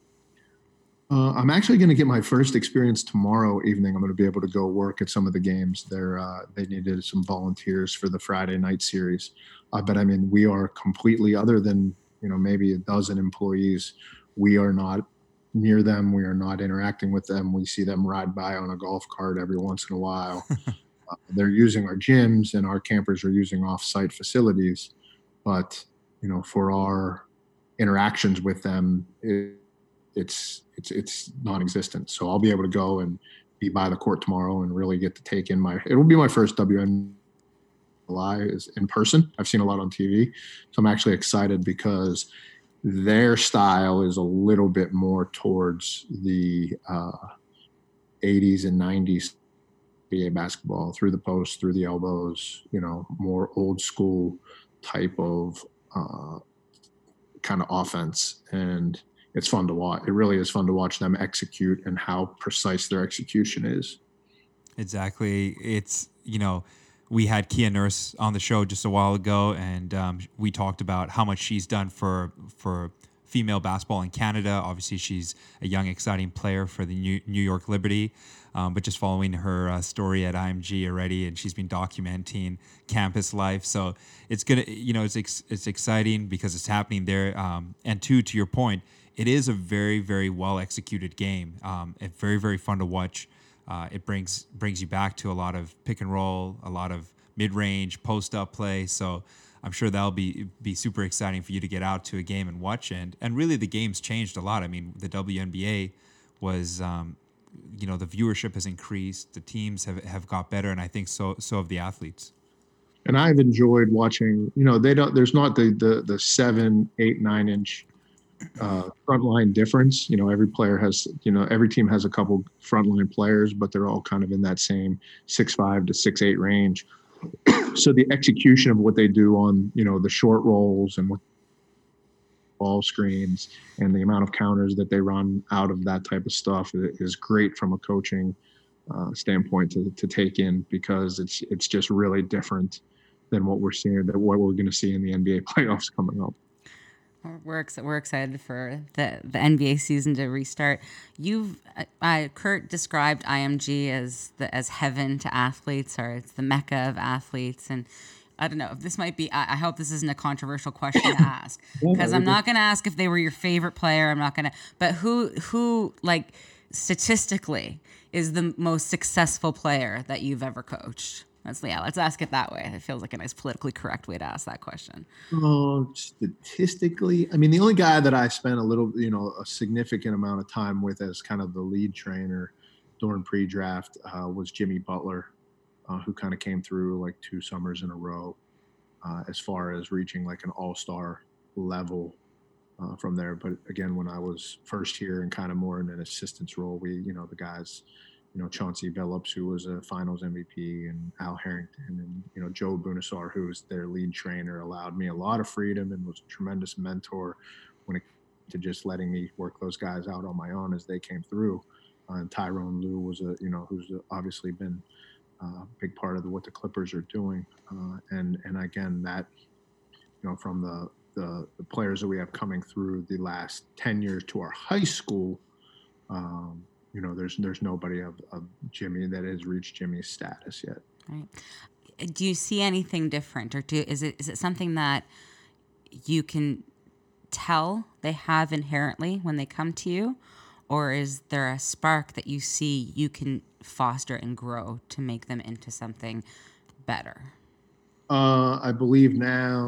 Uh, I'm actually going to get my first experience tomorrow evening. I'm going to be able to go work at some of the games. They're, uh, they needed some volunteers for the Friday night series. Uh, but I mean, we are completely, other than, you know, maybe a dozen employees, we are not near them. We are not interacting with them. We see them ride by on a golf cart every once in a while. uh, they're using our gyms, and our campers are using off-site facilities. But, you know, for our interactions with them, it, it's it's it's non-existent. So I'll be able to go and be by the court tomorrow and really get to take in my, it will be my first W N B A is in person. I've seen a lot on T V. So I'm actually excited because their style is a little bit more towards the uh, eighties and nineties N B A basketball, through the post, through the elbows, you know, more old school type of uh, kind of offense. And it's fun to watch. It really is fun to watch them execute and how precise their execution is. Exactly. It's, you know, we had Kia Nurse on the show just a while ago, and um, we talked about how much she's done for for female basketball in Canada. Obviously, she's a young, exciting player for the New, New York Liberty, um, but just following her uh, story at I M G already, and she's been documenting campus life. So it's gonna, you know, it's ex- it's exciting because it's happening there. Um, and two, to your point, it is a very, very well executed game. Um, it's very, very fun to watch. Uh, it brings brings you back to a lot of pick and roll, a lot of mid range, post up play. So I'm sure that'll be be super exciting for you to get out to a game and watch. And and really, the game's changed a lot. I mean, the W N B A was, um, you know, the viewership has increased. The teams have, have got better, and I think so so have the athletes. And I've enjoyed watching. You know, they don't. There's not the the the seven, eight, nine inch uh, frontline difference. You know, every player has. You know, every team has a couple frontline players, but they're all kind of in that same six five to six eight range. So the execution of what they do on, you know, the short rolls and what ball screens and the amount of counters that they run out of that type of stuff is great from a coaching uh, standpoint to, to take in, because it's it's just really different than what we're seeing, that what we're going to see in the N B A playoffs coming up. We're ex- we're excited for the, the N B A season to restart. You've uh, Kurt described I M G as the as heaven to athletes, or it's the mecca of athletes. And I don't know if this might be. I, I hope this isn't a controversial question to ask, because I'm not going to ask if they were your favorite player. I'm not going to. But who who like statistically is the most successful player that you've ever coached? Let's, yeah, let's ask it that way. It feels like a nice politically correct way to ask that question. Oh, statistically, I mean, the only guy that I spent a little, you know, a significant amount of time with as kind of the lead trainer during pre-draft uh, was Jimmy Butler, uh, who kind of came through like two summers in a row uh, as far as reaching like an all-star level uh, from there. But again, when I was first here and kind of more in an assistance role, we, you know, the guys, you know, Chauncey Billups, who was a finals M V P, and Al Harrington, and, you know, Joe Bunassar, who was their lead trainer, allowed me a lot of freedom and was a tremendous mentor when it came to just letting me work those guys out on my own as they came through. Uh, and Tyrone Lue was a, you know, who's obviously been a big part of the, what the Clippers are doing. Uh, and, and again, that, you know, from the, the, the players that we have coming through the last ten years to our high school, um, you know, there's there's nobody of, of Jimmy that has reached Jimmy's status yet. Right. Do you see anything different, or do is it is it something that you can tell they have inherently when they come to you, or is there a spark that you see you can foster and grow to make them into something better? Uh, I believe now,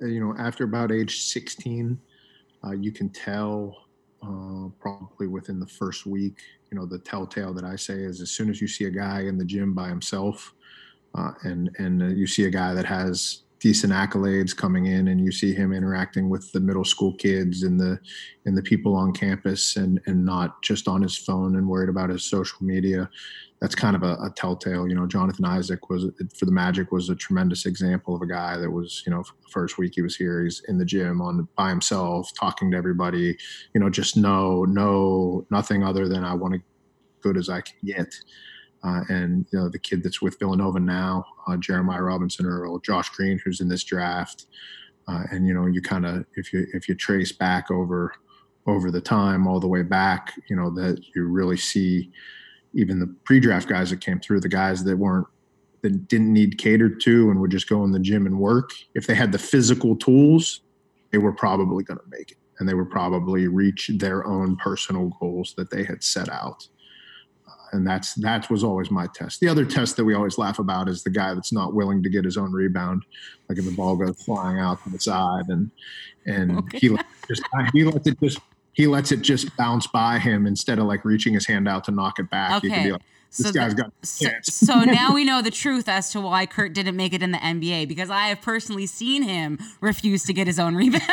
you know, after about age sixteen, uh, you can tell uh, probably within the first week. You know, the telltale that I say is as soon as you see a guy in the gym by himself, uh, and and uh, you see a guy that has decent accolades coming in, and you see him interacting with the middle school kids and the and the people on campus, and and not just on his phone and worried about his social media. That's kind of a, a telltale. You know, Jonathan Isaac was for the Magic was a tremendous example of a guy that was, you know, the first week he was here, he's in the gym on by himself, talking to everybody. You know, just no, no, nothing other than I want to good as I can get. Uh, and you know, the kid that's with Villanova now, uh, Jeremiah Robinson Earl, Josh Green, who's in this draft, uh, and you know, you kind of if you if you trace back over over the time all the way back, you know, that you really see even the pre-draft guys that came through, the guys that weren't that didn't need catered to and would just go in the gym and work. If they had the physical tools, they were probably going to make it, and they would probably reach their own personal goals that they had set out. And that's that was always my test. The other test that we always laugh about is the guy that's not willing to get his own rebound, like if the ball goes flying out to the side, and and okay. he just he lets it just he lets it just bounce by him instead of like reaching his hand out to knock it back. Okay. You could be like, this so guy's the, got a so, chance. So now we know the truth as to why Kurt didn't make it in the N B A, because I have personally seen him refuse to get his own rebounds.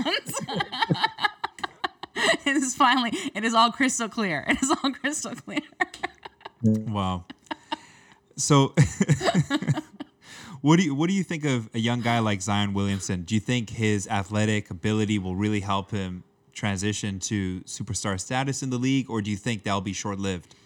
It is finally, it is all crystal clear. It is all crystal clear. Wow. So what do you what do you think of a young guy like Zion Williamson? Do you think his athletic ability will really help him transition to superstar status in the league, or do you think that'll be short-lived?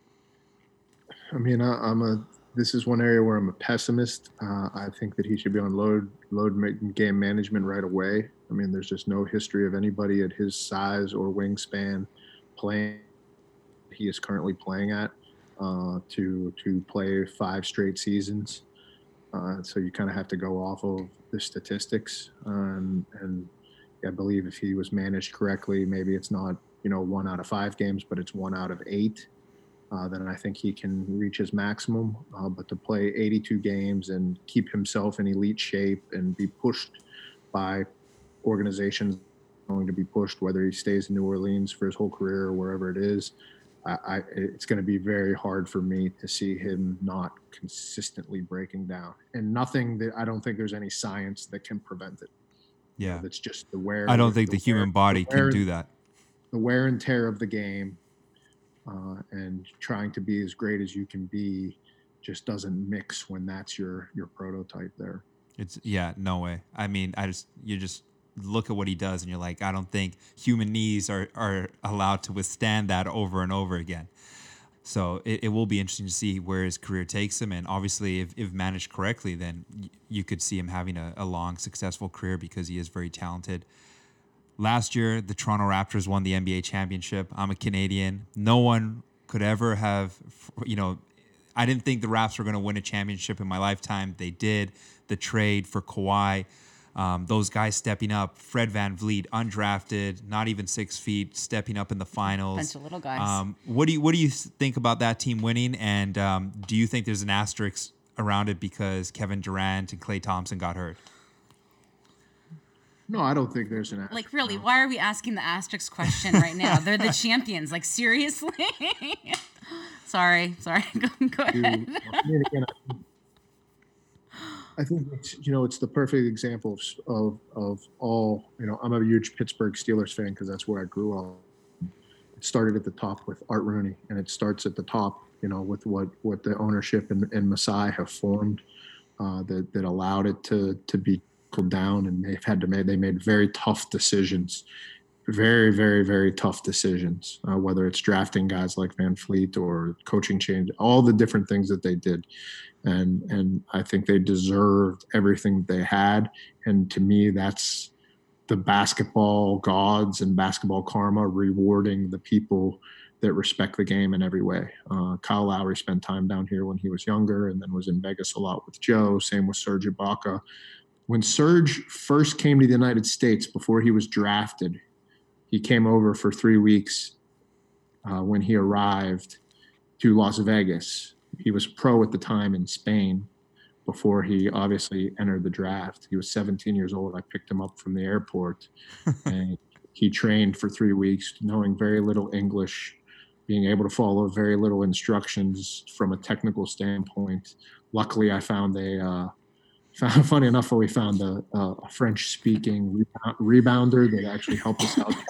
I mean, I, I'm a this is one area where I'm a pessimist. Uh, I think that he should be on load load game management right away. I mean, there's just no history of anybody at his size or wingspan playing he is currently playing at. Uh, to to play five straight seasons, uh, so you kind of have to go off of the statistics. Um, and I believe if he was managed correctly, maybe it's not you know one out of five games, but it's one out of eight. Uh, then I think he can reach his maximum. Uh, but to play eighty-two games and keep himself in elite shape and be pushed by organizations going to be pushed, whether he stays in New Orleans for his whole career or wherever it is. I, I, it's going to be very hard for me to see him not consistently breaking down, and nothing that I don't think there's any science that can prevent it. Yeah, you know, that's just the wear. I don't think the, the wear, human body the wear, can do that. The wear and tear of the game, uh, and trying to be as great as you can be, just doesn't mix when that's your your prototype there. It's yeah, no way. I mean, I just you just. look at what he does and you're like, I don't think human knees are, are allowed to withstand that over and over again. So it, it will be interesting to see where his career takes him. And obviously if, if managed correctly, then y- you could see him having a, a long, successful career because he is very talented. Last year, the Toronto Raptors won the N B A championship. I'm a Canadian. No one could ever have, you know, I didn't think the Raps were going to win a championship in my lifetime. They did. The trade for Kawhi. Um, those guys stepping up, Fred VanVleet, undrafted, not even six feet, stepping up in the finals. Bunch of little guys. Um, what do you what do you think about that team winning? And um, do you think there's an asterisk around it because Kevin Durant and Klay Thompson got hurt? No, I don't think there's an asterisk. Like, really, why are we asking the asterisk question right now? They're the champions. Like, seriously? sorry, sorry. go, go ahead. I mean, again, I, I think it's, you know, it's the perfect example of, of, of all, you know, I'm a huge Pittsburgh Steelers fan because that's where I grew up. It started at the top with Art Rooney, and it starts at the top, you know, with what, what the ownership and, and Masai have formed uh, that, that allowed it to, to be trickled down, and they've had to make, they made very tough decisions, very, very, very tough decisions, uh, whether it's drafting guys like Van Fleet or coaching change, all the different things that they did. And and I think they deserved everything they had. And to me, that's the basketball gods and basketball karma rewarding the people that respect the game in every way. Uh, Kyle Lowry spent time down here when he was younger and then was in Vegas a lot with Joe. Same with Serge Ibaka. When Serge first came to the United States before he was drafted, he came over for three weeks uh, when he arrived to Las Vegas. He was pro at the time in Spain, before he obviously entered the draft. He was seventeen years old. I picked him up from the airport, and he trained for three weeks, knowing very little English, being able to follow very little instructions from a technical standpoint. Luckily, I found a uh, found, funny enough, we found a, a French-speaking rebound, rebounder that actually helped us out.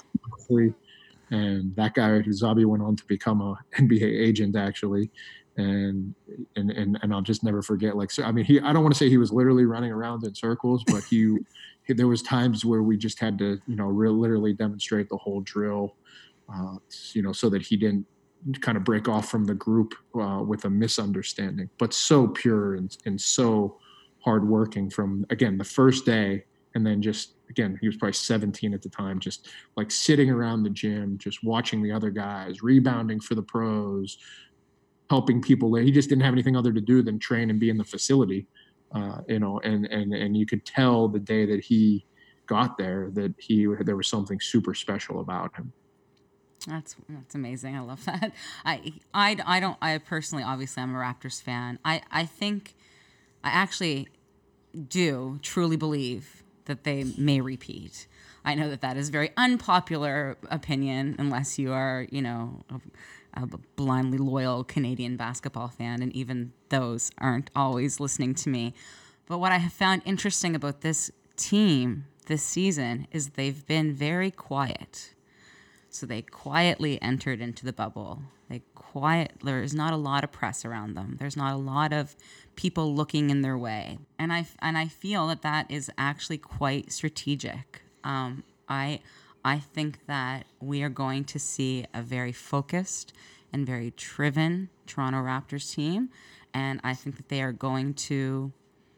And that guy, Zabi, went on to become a N B A agent, actually. And and and and I'll just never forget. Like, so I mean, he I don't want to say he was literally running around in circles, but he, he there was times where we just had to, you know, real, literally demonstrate the whole drill, uh, you know, so that he didn't kind of break off from the group uh, with a misunderstanding. But so pure and and so hardworking from, again, the first day, and then just, again, he was probably seventeen at the time, just like sitting around the gym, just watching the other guys, rebounding for the pros, helping people. He just didn't have anything other to do than train and be in the facility, uh, you know, and, and, and you could tell the day that he got there that he, there was something super special about him. That's that's amazing. I love that. I, I, I don't, I personally, obviously I'm a Raptors fan. I, I think I actually do truly believe that they may repeat. I know that that is a very unpopular opinion unless you are, you know, a, a blindly loyal Canadian basketball fan, and even those aren't always listening to me. But what I have found interesting about this team this season is they've been very quiet. So they quietly entered into the bubble. They quiet. There's not a lot of press around them. There's not a lot of people looking in their way, and I and I feel that that is actually quite strategic. Um, I I think that we are going to see a very focused and very driven Toronto Raptors team, and I think that they are going to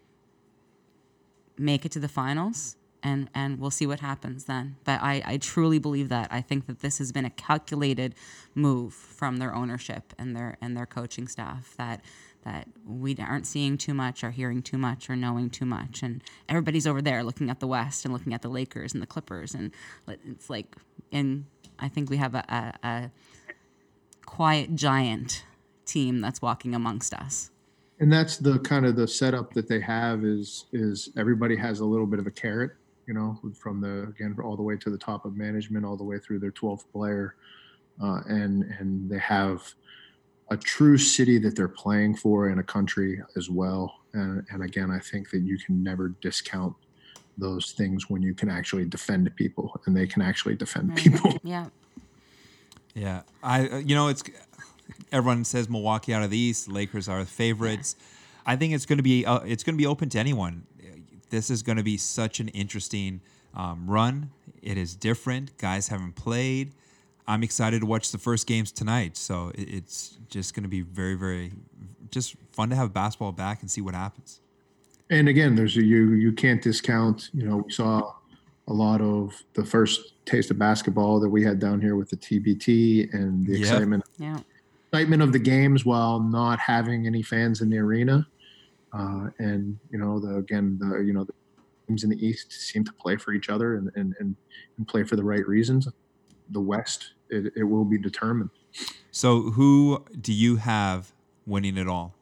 make it to the finals. And and we'll see what happens then. But I, I truly believe that. I think that this has been a calculated move from their ownership and their and their coaching staff, that that we aren't seeing too much or hearing too much or knowing too much. And everybody's over there looking at the West and looking at the Lakers and the Clippers. And it's like, and I think we have a, a, a quiet giant team that's walking amongst us. And that's the kind of the setup that they have is is everybody has a little bit of a carrot, you know, from the, again, all the way to the top of management, all the way through their twelfth player. Uh, and, and they have a true city that they're playing for and a country as well. And, and again, I think that you can never discount those things when you can actually defend people, and they can actually defend Right. people. Yeah. Yeah. I, you know, it's, everyone says Milwaukee out of the East, Lakers are the favorites. Yeah. I think it's going to be, uh, it's going to be open to anyone. This is going to be such an interesting um, run. It is different. Guys haven't played. I'm excited to watch the first games tonight. So it, it's just going to be very, very just fun to have basketball back and see what happens. And again, there's a, you, you can't discount, you know, we saw a lot of the first taste of basketball that we had down here with the T B T and the Yep. excitement, Yeah. excitement of the games while not having any fans in the arena. Uh, and, you know, the, again, the, you know, the teams in the East seem to play for each other and, and, and, and play for the right reasons. The West, it, it will be determined. So who do you have winning it all?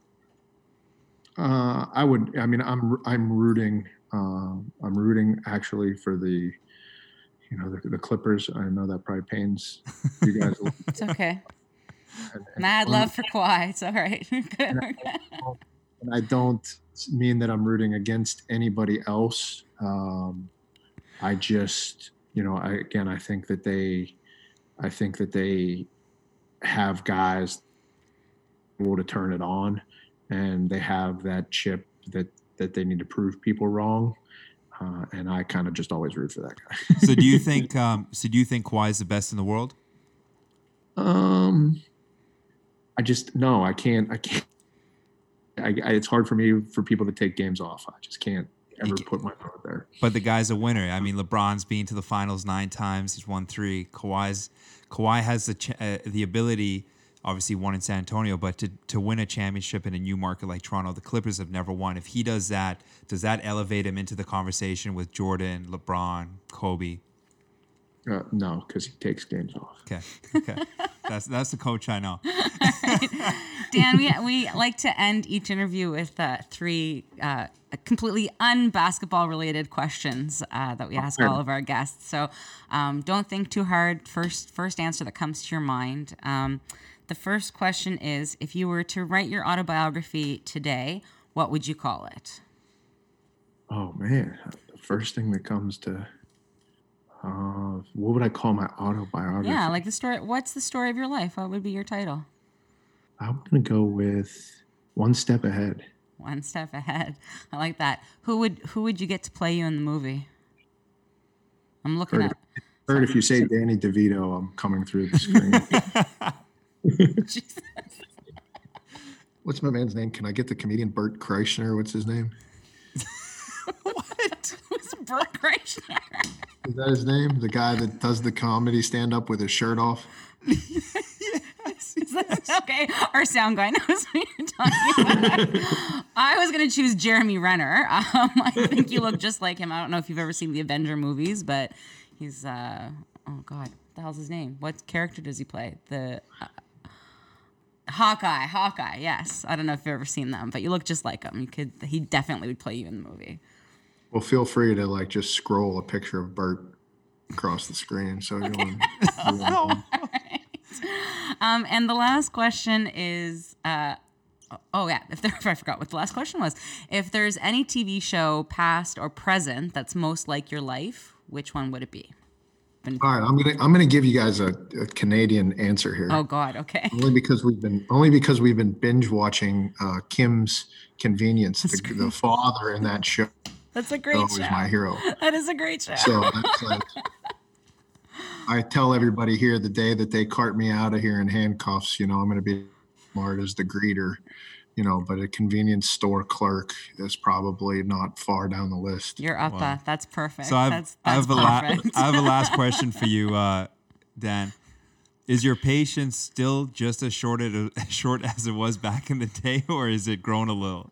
Uh, I would, I mean, I'm, I'm rooting, uh, I'm rooting actually for the, you know, the, the Clippers. I know that probably pains you guys a little. It's okay. And, and Mad love for Kawhi. It's all right. And I, and I don't mean that I'm rooting against anybody else. Um, I just, you know, I, again, I think that they, I think that they have guys able to turn it on, and they have that chip that, that they need to prove people wrong. Uh, and I kind of just always root for that guy. So do you think, um, so do you think Kawhi is the best in the world? Um, I just, no, I can't, I can't. I, I, it's hard for me for people to take games off. I just can't ever put my foot there. But the guy's a winner. I mean, LeBron's been to the finals nine times. He's won three. Kawhi's Kawhi has the ch- uh, the ability, obviously won in San Antonio, but to to win a championship in a new market like Toronto, the Clippers have never won. If he does that, does that elevate him into the conversation with Jordan, LeBron, Kobe? Uh, no, because he takes games off. Okay, okay, that's that's the coach I know. Dan, we we like to end each interview with uh, three uh, completely un-basketball related questions uh, that we ask all of our guests. So um, don't think too hard. First, first answer that comes to your mind. Um, the first question is: if you were to write your autobiography today, what would you call it? Oh man, the first thing that comes to uh, what would I call my autobiography? Yeah, like the story. What's the story of your life? What would be your title? I'm gonna go with One Step Ahead. One step ahead. I like that. Who would who would you get to play you in the movie? I'm looking Heard, at. heard if you say Danny DeVito, I'm coming through the screen. Jesus. What's my man's name? Can I get the comedian Bert Kreischer? What's his name? What? Who's Bert Kreischer? Is that his name? The guy that does the comedy stand up with his shirt off? Is that, okay, our sound guy knows what you're talking about. I was going to choose Jeremy Renner. Um, I think you look just like him. I don't know if you've ever seen the Avenger movies, but he's, uh, oh God, what the hell's his name? What character does he play? The uh, Hawkeye, Hawkeye, yes. I don't know if you've ever seen them, but you look just like him. You could, he definitely would play you in the movie. Well, feel free to like just scroll a picture of Bert across the screen. So okay. you want, Um, and the last question is, uh, oh yeah, if, there, if I forgot what the last question was. If there's any T V show, past or present, that's most like your life, which one would it be? Been- All right, I'm gonna I'm gonna give you guys a, a Canadian answer here. Oh God, okay. Only because we've been only because we've been binge watching uh, Kim's Convenience, the, the father in that show. That's a great show. Is my hero. That is a great show. So that's like. I tell everybody here the day that they cart me out of here in handcuffs, you know, I'm going to be smart as the greeter, you know, but a convenience store clerk is probably not far down the list. You're up. Wow. Uh, that's perfect. So I've, that's, I, that's have a la- perfect. I have a last question for you, uh, Dan. Is your patience still just as short, as short as it was back in the day, or is it grown a little?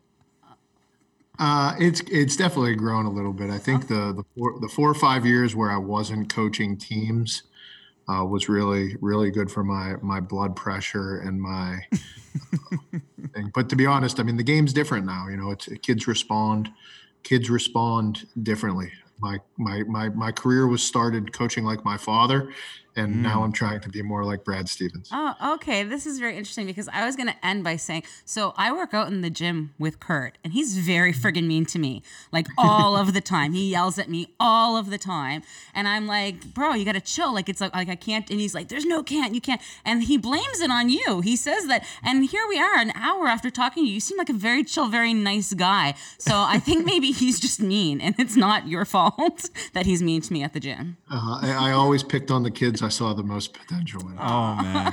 Uh, it's it's definitely grown a little bit. I think the the four, the four or five years where I wasn't coaching teams uh, was really really good for my my blood pressure and my. uh, thing. But to be honest, I mean the game's different now. You know, it's kids respond, kids respond differently. My my my my career was started coaching like my father. And mm. now I'm trying to be more like Brad Stevens. Oh, okay. This is very interesting because I was going to end by saying, so I work out in the gym with Kurt, and he's very friggin' mean to me, like all of the time. He yells at me all of the time. And I'm like, bro, you got to chill. Like, it's like, like I can't. And he's like, there's no can't, you can't. And he blames it on you. He says that. And here we are an hour after talking to you. You seem like a very chill, very nice guy. So I think maybe he's just mean, and it's not your fault that he's mean to me at the gym. Uh, I, I always picked on the kids I saw the most potential in. Oh man.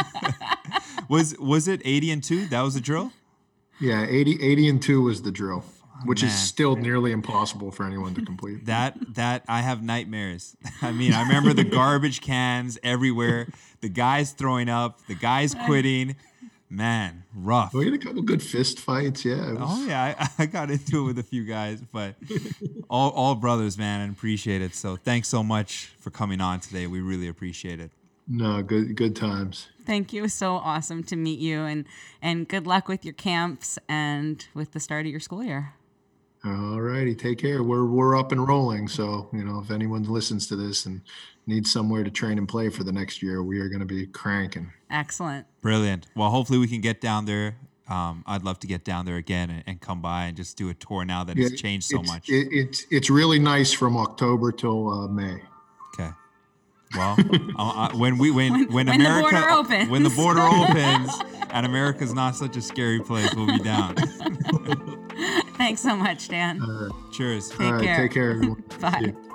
was was it eighty and two? That was the drill? Yeah, eighty, eighty and two was the drill, which man. is still nearly impossible for anyone to complete. That that I have nightmares. I mean, I remember the garbage cans everywhere, the guys throwing up, the guys quitting. Man, rough. We had a couple good fist fights, yeah. It was... Oh yeah, I, I got into it with a few guys, but all all brothers, man, and appreciate it. So thanks so much for coming on today. We really appreciate it. No, good good times. Thank you. It was so awesome to meet you, and and good luck with your camps and with the start of your school year. All righty, take care. We're we're up and rolling. So, you know, if anyone listens to this and needs somewhere to train and play for the next year, we are going to be cranking. Excellent. Brilliant. Well, hopefully we can get down there. Um, I'd love to get down there again and, and come by and just do a tour now that yeah, it's changed so it's, much. It, it's it's really nice from October till uh, May. Okay. Well, uh, when we when when, when America the border opens. when the border opens and America's not such a scary place, we'll be down. Thanks so much, Dan. Uh, Cheers. Take all right, care. take care, everyone. Bye.